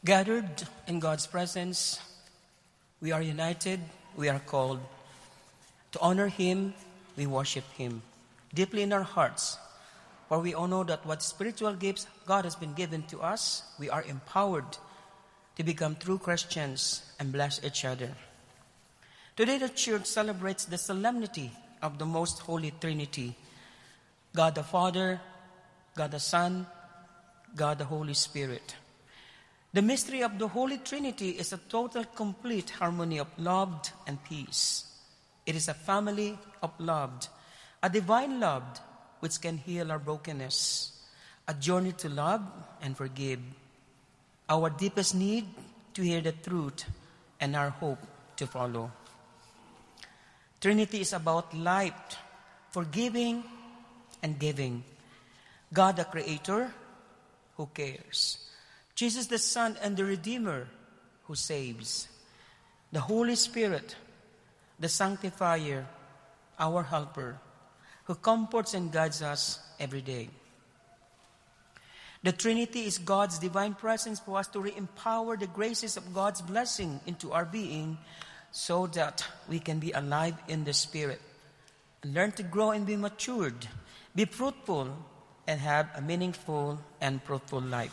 Gathered in God's presence, we are united, we are called. To honor Him, we worship Him deeply in our hearts. For we all know that what spiritual gifts God has been given to us, we are empowered to become true Christians and bless each other. Today the Church celebrates the solemnity of the Most Holy Trinity, God the Father, God the Son, God the Holy Spirit. The mystery of the Holy Trinity is a total, complete harmony of love and peace. It is a family of love, a divine love which can heal our brokenness, a journey to love and forgive, our deepest need to hear the truth, and our hope to follow. Trinity is about life, forgiving and giving. God the Creator, who cares. Jesus the Son and the Redeemer, who saves. The Holy Spirit, the Sanctifier, our Helper, who comforts and guides us every day. The Trinity is God's divine presence for us to re-empower the graces of God's blessing into our being so that we can be alive in the Spirit, and learn to grow and be matured, be fruitful, and have a meaningful and fruitful life.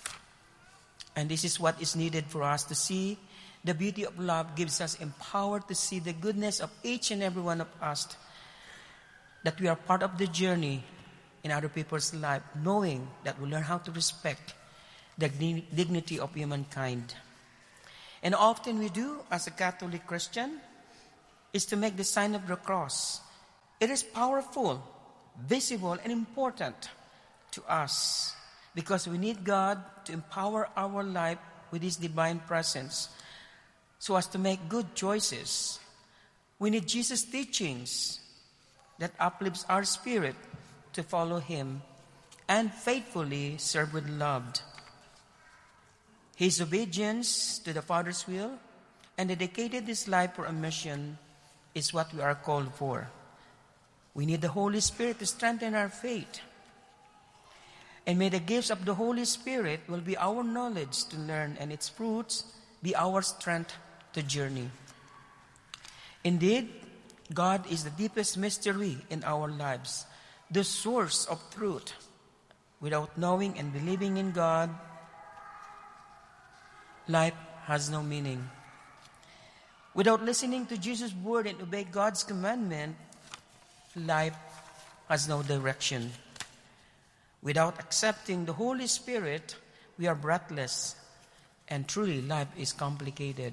And this is what is needed for us to see. The beauty of love gives us empowered to see the goodness of each and every one of us, that we are part of the journey in other people's life, knowing that we learn how to respect the dignity of humankind. And often we do, as a Catholic Christian, is to make the sign of the cross. It is powerful, visible, and important to us, because we need God to empower our life with His divine presence so as to make good choices. We need Jesus' teachings that uplifts our spirit to follow Him and faithfully serve with love. His obedience to the Father's will and dedicated His life for a mission is what we are called for. We need the Holy Spirit to strengthen our faith. And may the gifts of the Holy Spirit will be our knowledge to learn, and its fruits be our strength to journey. Indeed, God is the deepest mystery in our lives, the source of truth. Without knowing and believing in God, life has no meaning. Without listening to Jesus' word and obey God's commandment, life has no direction. Without accepting the Holy Spirit, we are breathless, and truly life is complicated.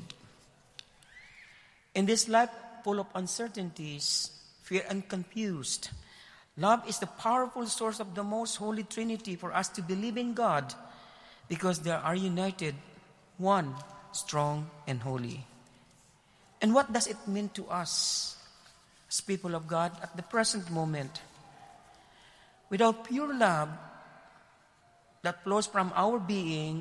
In this life full of uncertainties, fear, and confused, love is the powerful source of the most holy Trinity for us to believe in God, because they are united, one, strong, and holy. And what does it mean to us as people of God at the present moment? Without pure love that flows from our being,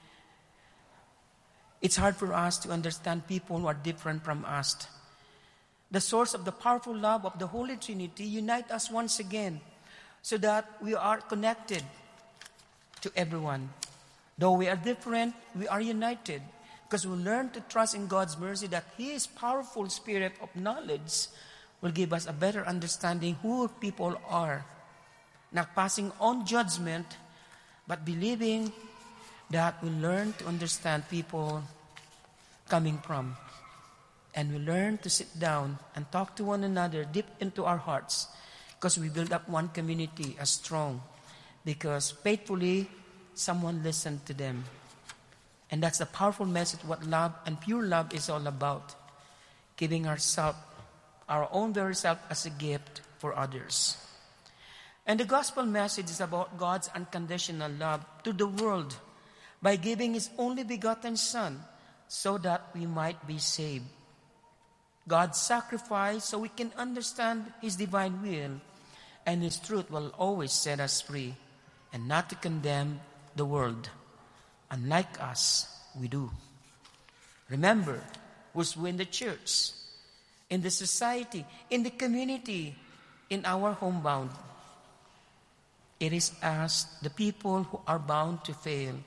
it's hard for us to understand people who are different from us. The source of the powerful love of the Holy Trinity unites us once again so that we are connected to everyone. Though we are different, we are united because we learn to trust in God's mercy that His powerful spirit of knowledge will give us a better understanding who people are. Not passing on judgment, but believing that we learn to understand people coming from. And we learn to sit down and talk to one another deep into our hearts, because we build up one community as strong, because faithfully someone listened to them. And that's the powerful message what love and pure love is all about. Giving ourselves, our own very self, as a gift for others. And the gospel message is about God's unconditional love to the world by giving His only begotten Son so that we might be saved. God's sacrifice so we can understand His divine will, and His truth will always set us free and not to condemn the world. Unlike us, we do. Remember, who's in the church, in the society, in the community, in our homebound. It is us, the people who are bound to fail,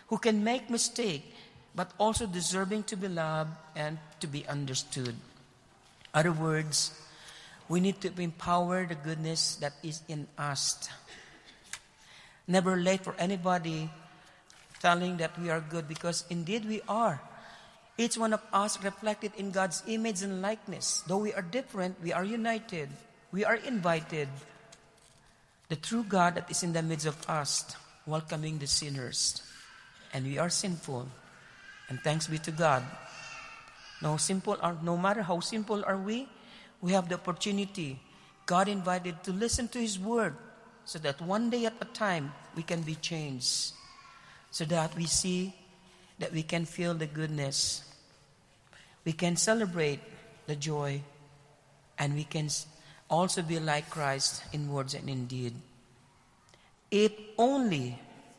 who can make mistake, but also deserving to be loved and to be understood. Other words, we need to empower the goodness that is in us. Never late for anybody telling that we are good, because indeed we are. Each one of us reflected in God's image and likeness. Though we are different, we are united. We are invited. The true God that is in the midst of us, welcoming the sinners. And we are sinful. And thanks be to God. No matter how simple are we have the opportunity. God invited to listen to His word, so that one day at a time we can be changed. So that we see, that we can feel the goodness. We can celebrate the joy. And we can also be like Christ in words and in deed. If only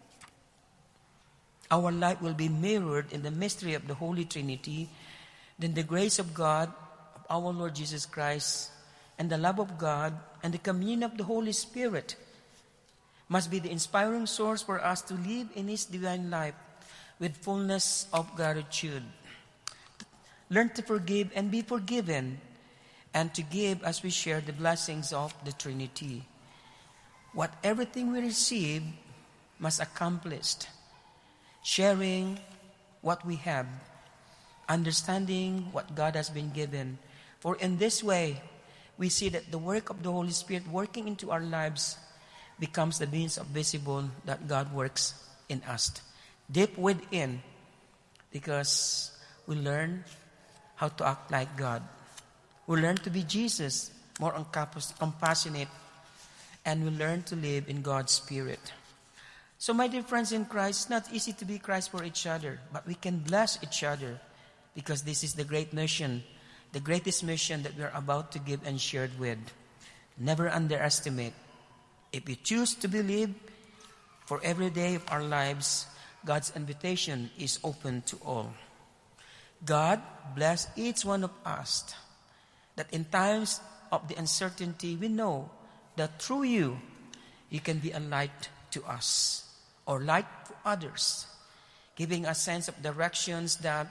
our life will be mirrored in the mystery of the Holy Trinity, then the grace of God, of our Lord Jesus Christ, and the love of God, and the communion of the Holy Spirit must be the inspiring source for us to live in His divine life with fullness of gratitude. Learn to forgive and be forgiven, and to give as we share the blessings of the Trinity. Everything we receive must accomplish sharing what we have, understanding what God has been given. For in this way, we see that the work of the Holy Spirit working into our lives becomes the means of visible that God works in us, deep within, because we learn how to act like God. We learn to be Jesus, more compassionate, and we learn to live in God's Spirit. So my dear friends in Christ, it's not easy to be Christ for each other, but we can bless each other, because this is the great mission, the greatest mission that we are about to give and share with. Never underestimate. If we choose to believe for every day of our lives, God's invitation is open to all. God bless each one of us, that in times of the uncertainty, we know that through you can be a light to us, or light to others, giving a sense of directions that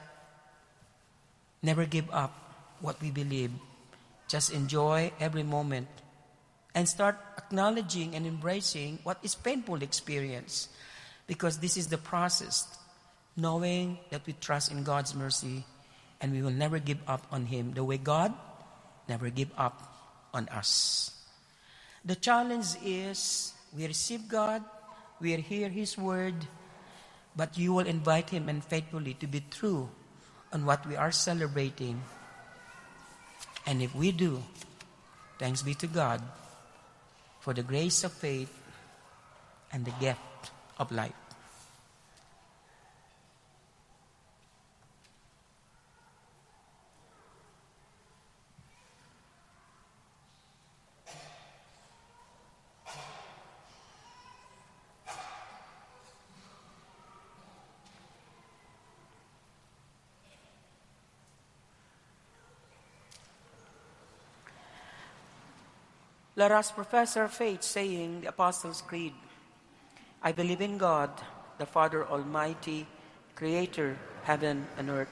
never give up what we believe. Just enjoy every moment and start acknowledging and embracing what is painful experience, because this is the process, knowing that we trust in God's mercy and we will never give up on Him the way God never give up on us. The challenge is we receive God, we hear His word, but you will invite Him and faithfully to be true on what we are celebrating. And if we do, thanks be to God for the grace of faith and the gift of life. Let us profess our faith, saying the Apostles' Creed. I believe in God, the Father Almighty, Creator, heaven and earth.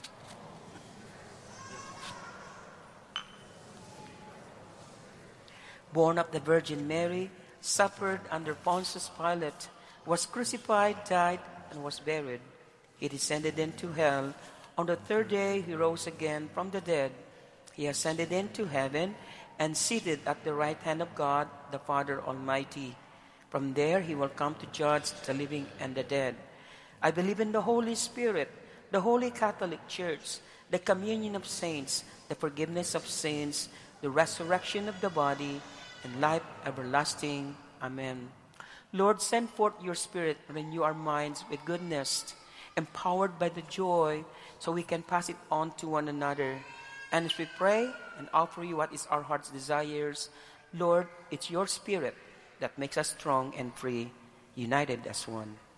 Born of the Virgin Mary, suffered under Pontius Pilate, was crucified, died, and was buried. He descended into hell. On the third day he rose again from the dead. He ascended into heaven and seated at the right hand of God, the Father Almighty. From there he will come to judge the living and the dead. I believe in the Holy Spirit, the Holy Catholic Church, the communion of saints, the forgiveness of sins, the resurrection of the body, and life everlasting. Amen. Lord, send forth your Spirit, renew our minds with goodness, empowered by the joy, so we can pass it on to one another. And as we pray and offer you what is our heart's desires, Lord, it's your Spirit that makes us strong and free, united as one.